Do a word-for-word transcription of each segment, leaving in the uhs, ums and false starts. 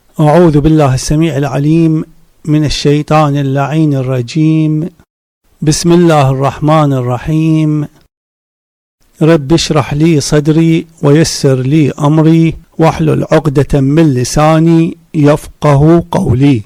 أعوذ بالله السميع العليم من الشيطان اللعين الرجيم. بسم الله الرحمن الرحيم. رب اشرح لي صدري ويسر لي أمري واحلل عقدة من لساني يفقه قولي.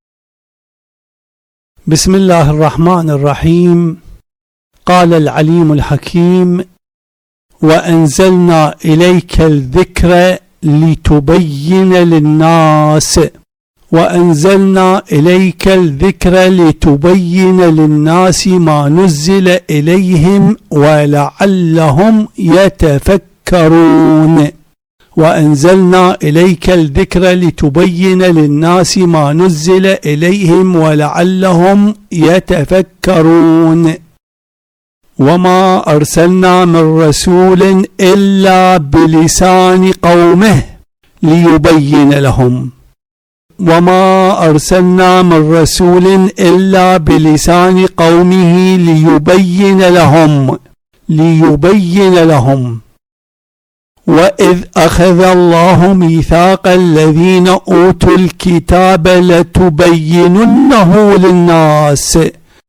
بسم الله الرحمن الرحيم. قال العليم الحكيم: وأنزلنا إليك الذكر لتبين للناس وأنزلنا إليك الذكر لتبين للناس ما نزل إليهم ولعلهم يتفكرون. وأنزلنا إليك الذكر لتبين للناس ما نزل إليهم ولعلهم يتفكرون. وما أرسلنا من رسول إلا بلسان قومه ليبين لهم وما أرسلنا من رسول إلا بلسان قومه ليبين لهم ليبين لهم وإذ أخذ الله ميثاق الذين أوتوا الكتاب لتبيننه للناس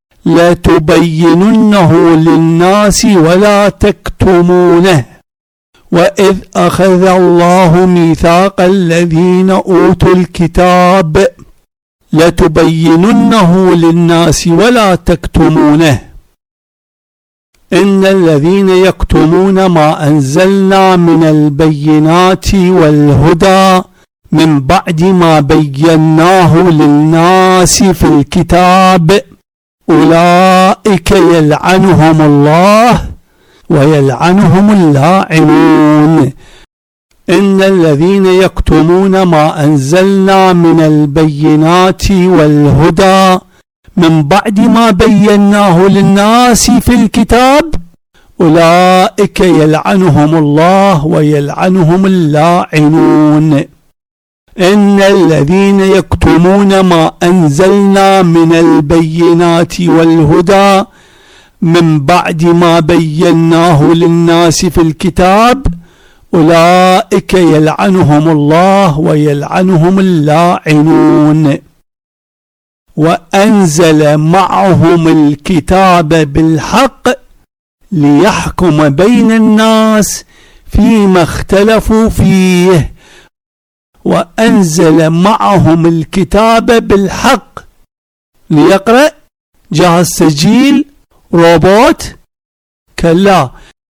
لتبيننه للناس ولا تكتمونه وإذ أخذ الله ميثاق الذين أوتوا الكتاب لتبيننه للناس ولا تكتمونه إن الذين يكتمون ما أنزلنا من البينات والهدى من بعد ما بيناه للناس في الكتاب أولئك يلعنهم الله ويلعنهم اللاعنون. إن الذين يكتمون ما أنزلنا من البينات والهدى من بعد ما بيناه للناس في الكتاب أولئك يلعنهم الله ويلعنهم اللاعنون. إن الذين يكتمون ما أنزلنا من البينات والهدى من بعد ما بيناه للناس في الكتاب أولئك يلعنهم الله ويلعنهم اللاعنون. وأنزل معهم الكتاب بالحق ليحكم بين الناس فيما اختلفوا فيه. وأنزل معهم الكتاب بالحق. ليقرأ جهاز سجيل روبوت؟ كلا،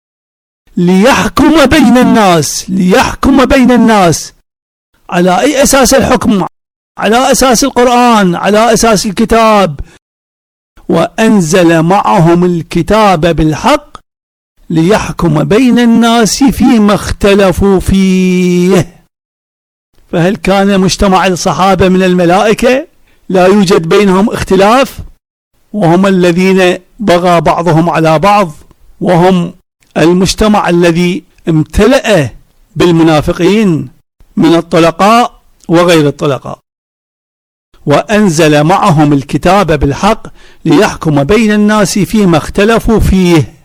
ليحكم بين الناس. ليحكم بين الناس على أي أساس الحكم؟ على أساس القرآن، على أساس الكتاب. وأنزل معهم الكتاب بالحق ليحكم بين الناس فيما اختلفوا فيه. فهل كان مجتمع الصحابة من الملائكة لا يوجد بينهم اختلاف، وهم الذين بغى بعضهم على بعض، وهم المجتمع الذي امتلأ بالمنافقين من الطلقاء وغير الطلقاء؟ وأنزل معهم الكتاب بالحق ليحكم بين الناس فيما اختلفوا فيه.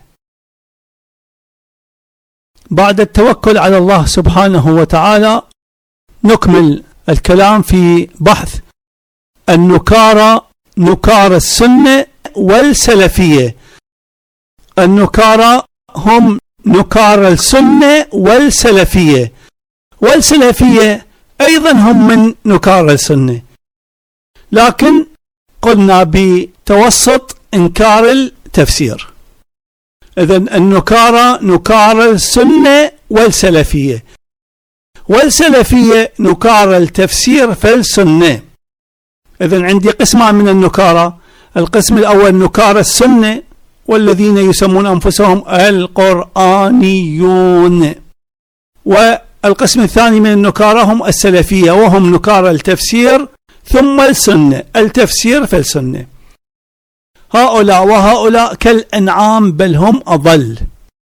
بعد التوكل على الله سبحانه وتعالى نكمل الكلام في بحث النكارى، نكارى السنة والسلفية. النكارى هم نكارى السنة والسلفية، والسلفية أيضا هم من نكارى السنة، لكن قلنا بتوسط إنكار التفسير. إذن النكارى نكارى السنة والسلفية، والسلفية نكارى التفسير فالسنة. إذن عندي قسمان من النكارى. القسم الأول نكارى السنة والذين يسمون أنفسهم القرآنيون، والقسم الثاني من النكارى هم السلفية وهم نكارى التفسير ثم السنة، التفسير فالسنة. هؤلاء وهؤلاء كالأنعام بل هم أضل.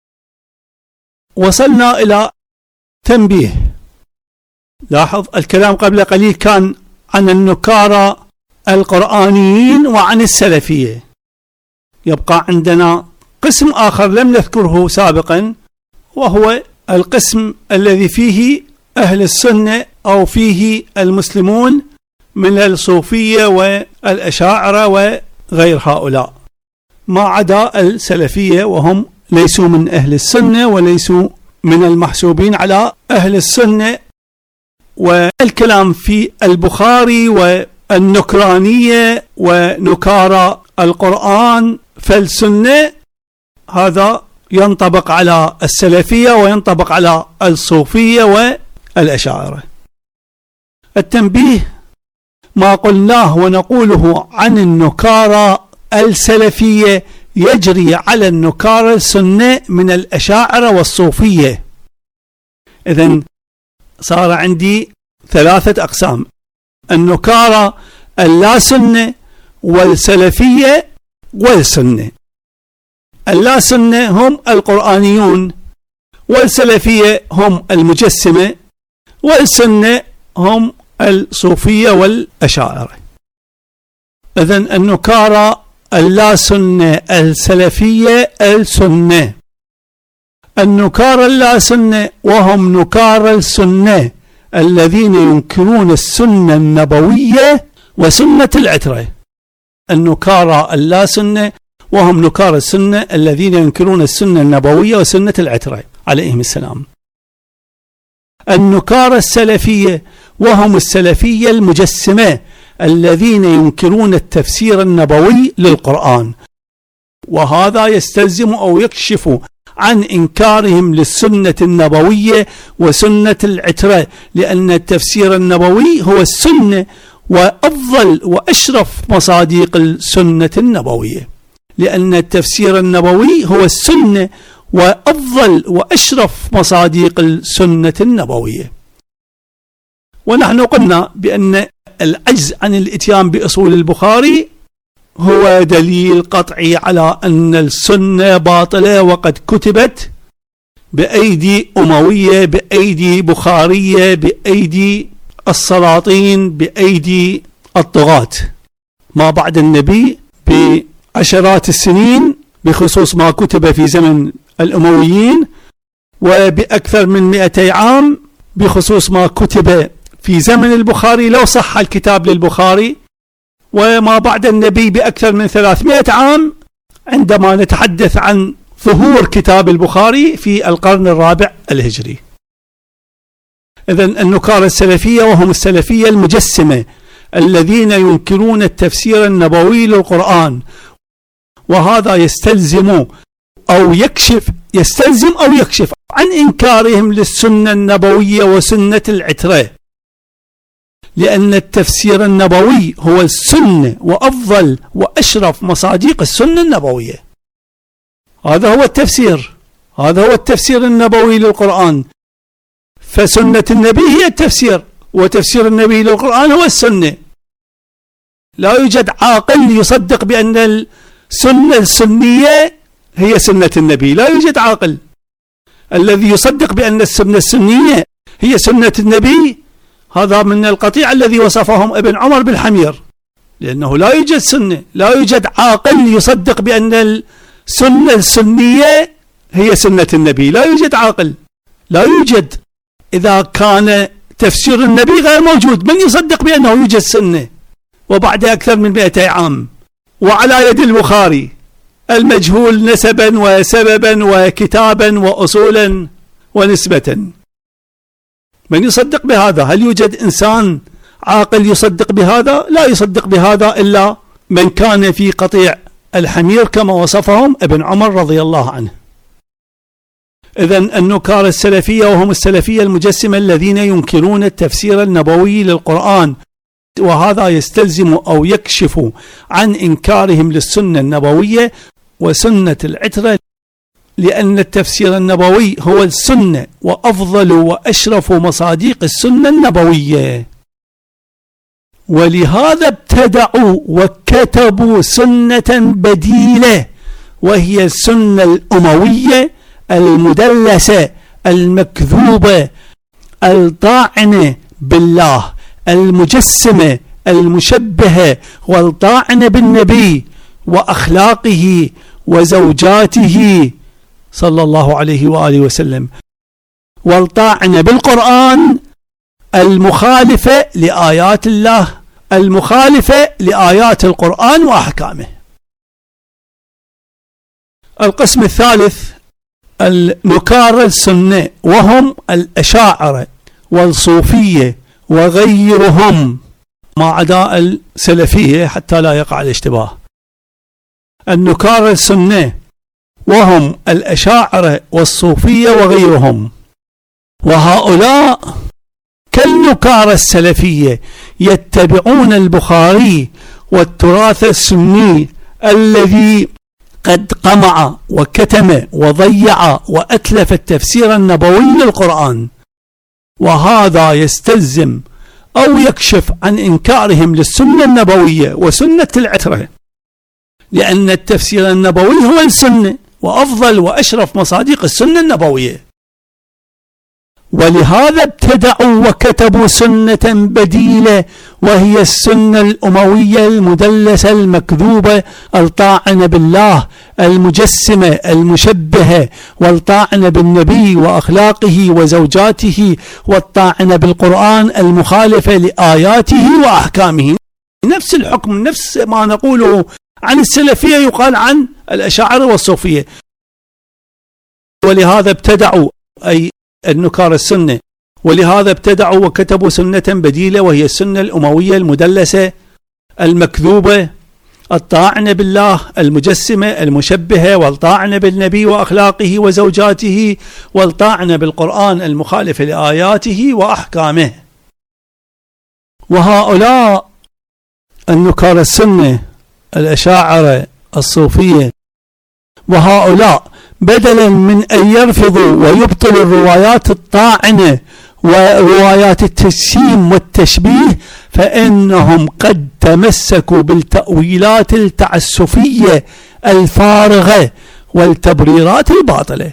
وصلنا إلى تنبيه. لاحظ الكلام قبل قليل كان عن النكارى القرآنيين وعن السلفية. يبقى عندنا قسم آخر لم نذكره سابقا، وهو القسم الذي فيه أهل السنة أو فيه المسلمون من الصوفية والأشاعرة وغير هؤلاء، ما عدا السلفية وهم ليسوا من أهل السنة وليسوا من المحسوبين على أهل السنة. والكلام في البخاري والنكرانية ونكارى القرآن فالسنة هذا ينطبق على السلفية وينطبق على الصوفية والأشاعرة. التنبيه: ما قلناه ونقوله عن النكارى السلفية يجري على النكارى السنة من الأشاعرة والصوفية. إذن صار عندي ثلاثة أقسام: النكارى اللا سنة والسلفية والسنة. اللا سنة هم القرآنيون، والسلفية هم المجسمة، والسنة هم الصوفية والأشاعرة. إذن النكارى اللا سنة السلفية السنة. النكارى اللا سنة وهم نكارى السنة الذين ينكرون السنة النبوية وسنة العترة. النكارى اللا سنة وهم نكارى السنة الذين ينكرون السنة النبوية وسنة العترة عليهم السلام. النكارى السلفية وهم السلفية المجسمة الذين ينكرون التفسير النبوي للقرآن، وهذا يستلزم أو يكشف عن إنكارهم للسنة النبوية وسنة العترة، لأن التفسير النبوي هو السنة وأفضل وأشرف مصادق السنة النبوية. لأن التفسير النبوي هو السنة وأفضل وأشرف مصادق السنة النبوية. ونحن قلنا بأن العجز عن الإتيان بأصول البخاري هو دليل قطعي على أن السنة باطلة، وقد كتبت بأيدي أموية، بأيدي بخارية، بأيدي السلاطين، بأيدي الطغاة ما بعد النبي بعشرات السنين، بخصوص ما كتب في زمن الأمويين، وبأكثر من مئتي عام بخصوص ما كتب في زمن البخاري لو صح الكتاب للبخاري، وما بعد النبي بأكثر من ثلاثمائة عام عندما نتحدث عن ظهور كتاب البخاري في القرن الرابع الهجري. إذن النكارى السلفية وهم السلفية المجسمة الذين ينكرون التفسير النبوي للقرآن، وهذا يستلزم أو يكشف يستلزم أو يكشف عن إنكارهم للسنة النبوية وسنة العترة، لأن التفسير النبوي هو السنة وأفضل وأشرف مصادق السنة النبوية. هذا هو التفسير، هذا هو التفسير النبوي للقرآن. فسنة النبي هي التفسير، وتفسير النبي للقرآن هو السنة. لا يوجد عاقل يصدق بأن السنة السنية هي سنة النبي، لا يوجد عاقل. الذي يصدق بأن السنة السنية هي سنة النبي هذا من القطيع الذي وصفهم ابن عمر بالحمير، لأنه لا يوجد سنة، لا يوجد عاقل يصدق بأن السنة السنية هي سنة النبي، لا يوجد عاقل، لا يوجد. إذا كان تفسير النبي غير موجود، من يصدق بأنه يوجد سنة وبعد أكثر من مئتي عام وعلى يد البخاري المجهول نسبا وسببا وكتابا وأصولا ونسبة؟ من يصدق بهذا؟ هل يوجد إنسان عاقل يصدق بهذا؟ لا يصدق بهذا إلا من كان في قطيع الحمير كما وصفهم ابن عمر رضي الله عنه. إذن النكارى السلفية وهم السلفية المجسمة الذين ينكرون التفسير النبوي للقرآن، وهذا يستلزم أو يكشف عن إنكارهم للسنة النبوية وسنة العترة، لأن التفسير النبوي هو السنة وأفضل وأشرف مصادق السنة النبوية. ولهذا ابتدعوا وكتبوا سنة بديلة، وهي السنة الأموية المدلسة المكذوبة الطاعنة بالله، المجسمة المشبهة والطاعنة بالنبي وأخلاقه وزوجاته صلى الله عليه وآله وسلم، والطاعنة بالقرآن المخالفة لآيات الله، المخالفة لآيات القرآن وأحكامه. القسم الثالث النكارة السنة، وهم الأشاعرة والصوفية وغيرهم ما عدا السلفية حتى لا يقع الاشتباه. النكارة السنة وهم الأشاعرة والصوفية وغيرهم، وهؤلاء كالنكارة السلفية يتبعون البخاري والتراث السني الذي قد قمع وكتم وضيع وأتلف التفسير النبوي للقرآن، وهذا يستلزم أو يكشف عن إنكارهم للسنة النبوية وسنة العترة، لأن التفسير النبوي هو السنة وأفضل وأشرف مصادق السنة النبوية، ولهذا ابتدعوا وكتبوا سنة بديلة وهي السنة الأموية المدلسة المكذوبة الطاعنة بالله المجسمة المشبهة والطاعنة بالنبي وأخلاقه وزوجاته والطاعنة بالقرآن المخالفة لآياته وأحكامه. نفس الحكم، نفس ما نقوله عن السلفية يقال عن الأشاعرة والصوفية. ولهذا ابتدعوا أي النكار السنة، ولهذا ابتدعوا وكتبوا سنة بديلة وهي السنة الأموية المدلسة المكذوبة الطاعنة بالله المجسمة المشبهة والطاعنة بالنبي وأخلاقه وزوجاته والطاعنة بالقرآن المخالفة لآياته وأحكامه. وهؤلاء النكار السنة الأشاعرة الصوفية، وهؤلاء بدلا من أن يرفضوا ويبطلوا الروايات الطاعنة وروايات التجسيم والتشبيه، فإنهم قد تمسكوا بالتأويلات التعسفية الفارغة والتبريرات الباطلة،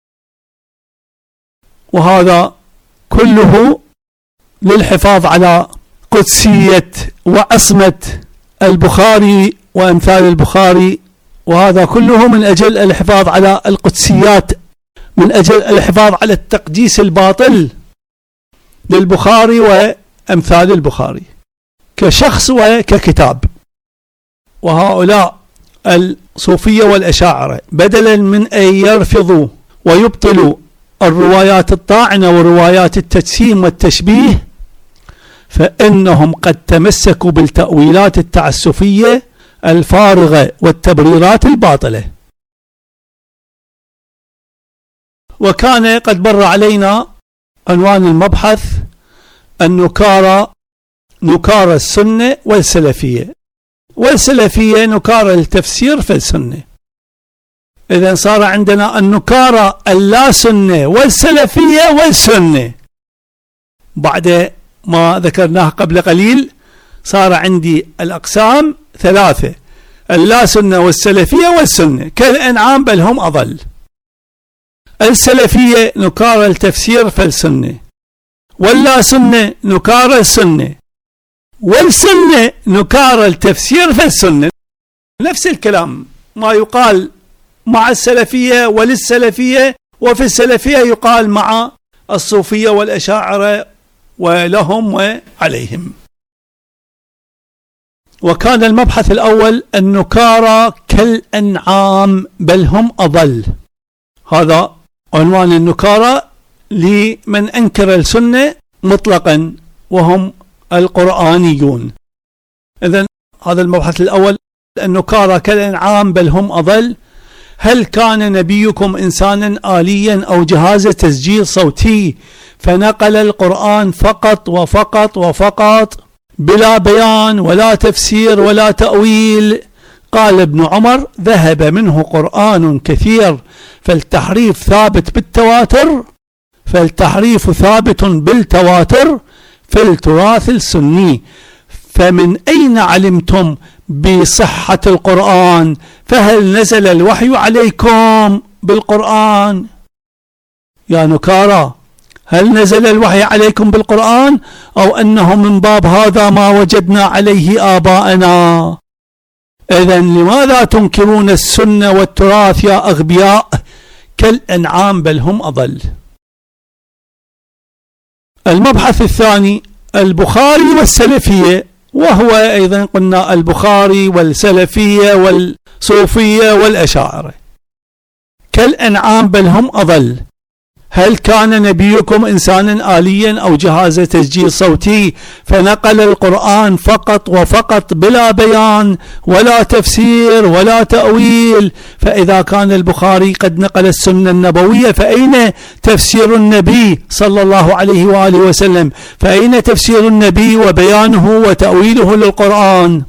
وهذا كله للحفاظ على قدسية وعصمة البخاري وأمثال البخاري، وهذا كله من أجل الحفاظ على القدسيات، من أجل الحفاظ على التقديس الباطل للبخاري وأمثال البخاري كشخص وككتاب. وهؤلاء الصوفية والأشاعرة بدلا من أن يرفضوا ويبطلوا الروايات الطاعنة وروايات التجسيم والتشبيه، فإنهم قد تمسكوا بالتأويلات التعسفية الفارغة والتبريرات الباطلة. وكان قد مر علينا عنوان المبحث النكارة، نكارة السنة والسلفية، والسلفية نكارة التفسير في السنة. إذن صار عندنا النكارة اللا سنة والسلفية والسنة. بعد ما ذكرناه قبل قليل صار عندي الأقسام ثلاثة: اللا سنة والسلفية والسنة كالأنعام بل هم أضل. السلفية نكار التفسير فالسنة، واللا سنة نكار السنة، والسنة نكار التفسير فالسنة. نفس الكلام ما يقال مع السلفية وللسلفية، وفي السلفية يقال مع الصوفية والأشاعرة ولهم وعليهم. وكان المبحث الأول النكارة كالأنعام بل هم أضل. هذا عنوان النكارة لمن أنكر السنة مطلقا وهم القرآنيون. إذن هذا المبحث الأول النكارة كالأنعام بل هم أضل. هل كان نبيكم إنسانا آليا أو جهاز تسجيل صوتي فنقل القرآن فقط وفقط وفقط بلا بيان ولا تفسير ولا تأويل؟ قال ابن عمر: ذهب منه قرآن كثير، فالتحريف ثابت بالتواتر فالتحريف ثابت بالتواتر في التراث السني، فمن أين علمتم بصحة القرآن؟ فهل نزل الوحي عليكم بالقرآن؟ يا نكارة، هل نزل الوحي عليكم بالقرآن أو أنه من باب هذا ما وجدنا عليه آباءنا؟ إذن لماذا تنكرون السنة والتراث يا أغبياء؟ كالأنعام بل هم أضل. المبحث الثاني البخاري والسلفية، وهو أيضا قلنا البخاري والسلفية والصوفية والأشاعرة كالأنعام بل هم أضل. هل كان نبيكم إنسانا آليا أو جهاز تسجيل صوتي فنقل القرآن فقط وفقط بلا بيان ولا تفسير ولا تأويل؟ فإذا كان البخاري قد نقل السنة النبوية فأين تفسير النبي صلى الله عليه وآله وسلم؟ فأين تفسير النبي وبيانه وتأويله للقرآن؟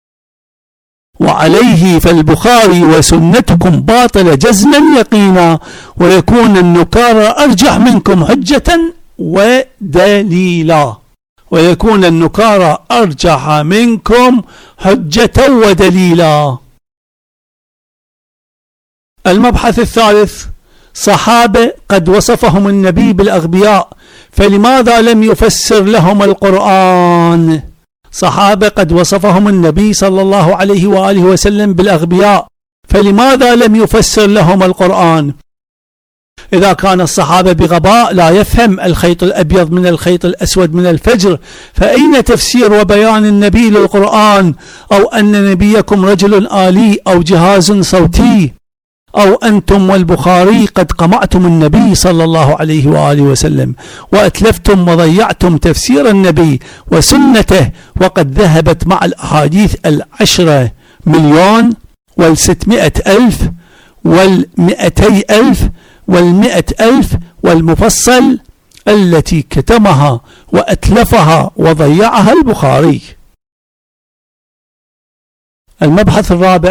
وعليه فالبخاري وسنتكم باطلة جزما يقينا، ويكون النكارى أرجح منكم حجة ودليلا ويكون النكارى أرجح منكم حجة ودليلا. المبحث الثالث صحابة قد وصفهم النبي بالأغبياء فلماذا لم يفسر لهم القرآن؟ صحابة قد وصفهم النبي صلى الله عليه وآله وسلم بالأغبياء فلماذا لم يفسر لهم القرآن؟ إذا كان الصحابة بغباء لا يفهم الخيط الأبيض من الخيط الأسود من الفجر، فأين تفسير وبيان النبي للقرآن؟ أو أن نبيكم رجل آلي أو جهاز صوتي؟ أو أنتم والبخاري قد قمعتم النبي صلى الله عليه وآله وسلم وأتلفتم وضيعتم تفسير النبي وسنته، وقد ذهبت مع الأحاديث العشرة مليون والستمائة ألف والمئتي ألف والمئة ألف والمفصل التي كتمها وأتلفها وضيعها البخاري. المبحث الرابع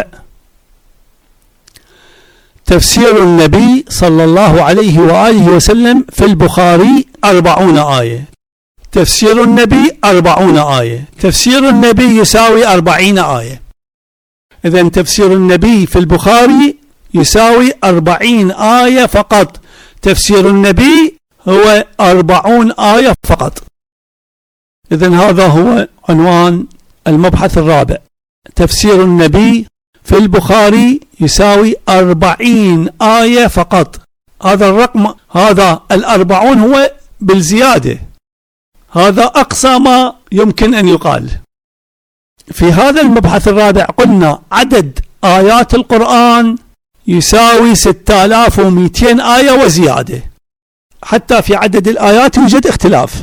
تفسير النبي صلى الله عليه وآله وسلم في البخاري أربعون آية. تفسير النبي أربعون آية، تفسير النبي يساوي أربعين آية. إذن تفسير النبي في البخاري يساوي أربعين آية فقط، تفسير النبي هو أربعون آية فقط. إذن هذا هو عنوان المبحث الرابع، تفسير النبي في البخاري يساوي أربعين آية فقط. هذا الرقم، هذا الأربعون هو بالزيادة، هذا أقصى ما يمكن أن يقال. في هذا المبحث الرابع قلنا عدد آيات القرآن يساوي ستة آلاف ومئتين آية وزيادة، حتى في عدد الآيات يوجد اختلاف.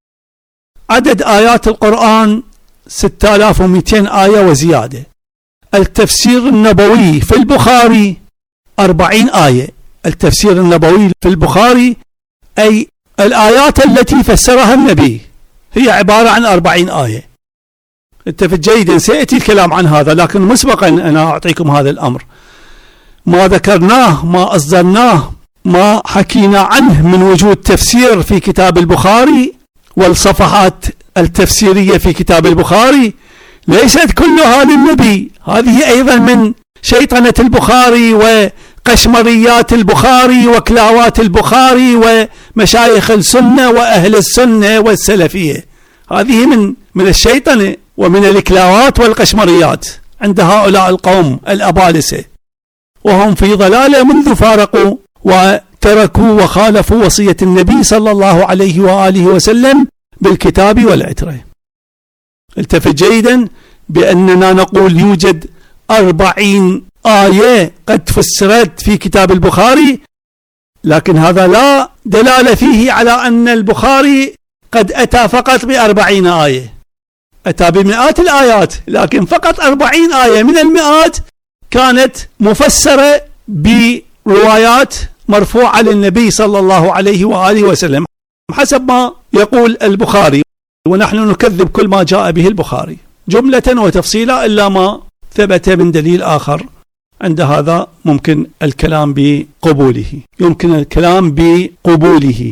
عدد آيات القرآن ستة آلاف ومئتين آية وزيادة. التفسير النبوي في البخاري أربعين آية. التفسير النبوي في البخاري أي الآيات التي فسرها النبي هي عبارة عن أربعين آية. اتفق جيدا، سيأتي الكلام عن هذا، لكن مسبقا أنا أعطيكم هذا الأمر. ما ذكرناه، ما أصدرناه، ما حكينا عنه من وجود تفسير في كتاب البخاري والصفحات التفسيرية في كتاب البخاري ليست كلها للنبي، هذه أيضا من شيطنة البخاري وقشمريات البخاري وكلاوات البخاري ومشايخ السنة وأهل السنة والسلفية. هذه من من الشيطنة ومن الكلاوات والقشمريات عند هؤلاء القوم الأبالسة، وهم في ضلالة منذ فارقوا وتركوا وخالفوا وصية النبي صلى الله عليه وآله وسلم بالكتاب والعترة. التفت جيدا بأننا نقول يوجد أربعين آية قد فسرت في كتاب البخاري، لكن هذا لا دلالة فيه على أن البخاري قد أتى فقط بأربعين آية، أتى بمئات الآيات، لكن فقط أربعين آية من المئات كانت مفسرة بروايات مرفوعة للنبي صلى الله عليه وآله وسلم حسب ما يقول البخاري، ونحن نكذب كل ما جاء به البخاري جملة وتفصيلا إلا ما ثبت من دليل آخر. عند هذا ممكن الكلام بقبوله، يمكن الكلام بقبوله.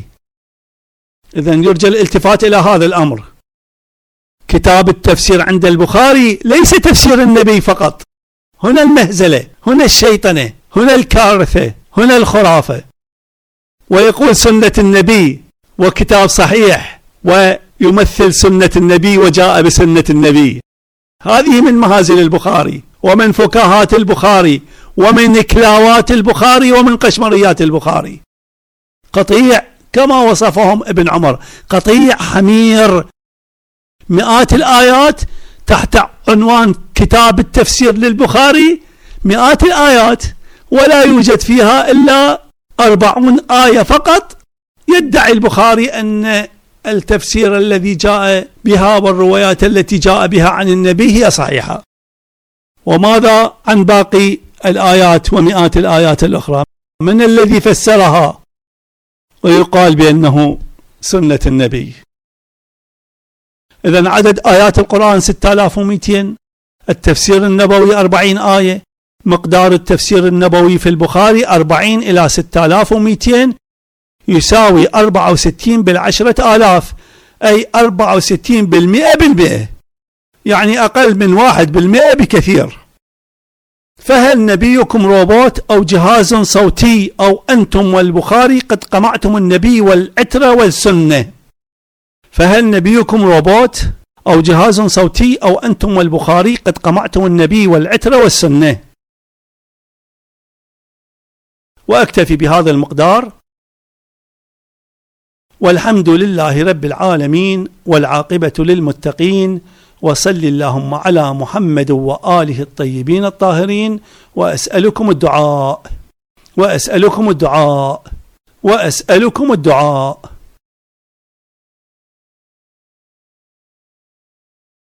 إذن يرجى الالتفات إلى هذا الأمر. كتاب التفسير عند البخاري ليس تفسير النبي فقط، هنا المهزلة، هنا الشيطنة، هنا الكارثة، هنا الخرافة. ويقول سنة النبي وكتاب صحيح ويمثل سنة النبي وجاء بسنة النبي. هذه من مهازل البخاري ومن فكاهات البخاري ومن كلاوات البخاري ومن قشمريات البخاري. قطيع كما وصفهم ابن عمر، قطيع حمير. مئات الآيات تحت عنوان كتاب التفسير للبخاري، مئات الآيات ولا يوجد فيها إلا أربعون آية فقط يدعي البخاري أن التفسير الذي جاء بها والروايات التي جاء بها عن النبي هي صحيحة. وماذا عن باقي الآيات ومئات الآيات الأخرى؟ من الذي فسرها ويقال بأنه سنة النبي؟ إذن عدد آيات القرآن ستة آلاف ومئتين، التفسير النبوي أربعين آية، مقدار التفسير النبوي في البخاري أربعين إلى ستة آلاف ومئتين يساوي أربعة وستين بالعشرة آلاف، أي أربعة وستين بالمئة بالمئة، يعني أقل من واحد بالمئة بكثير. فهل نبيكم روبوت أو جهاز صوتي أو أنتم والبخاري قد قمعتم النبي والعترة والسنة؟ فهل نبيكم روبوت أو جهاز صوتي أو أنتم والبخاري قد قمعتم النبي والعترة والسنة؟ وأكتفي بهذا المقدار، والحمد لله رب العالمين، والعاقبة للمتقين، وصل اللهم على محمد وآله الطيبين الطاهرين. وأسألكم الدعاء وأسألكم الدعاء وأسألكم الدعاء.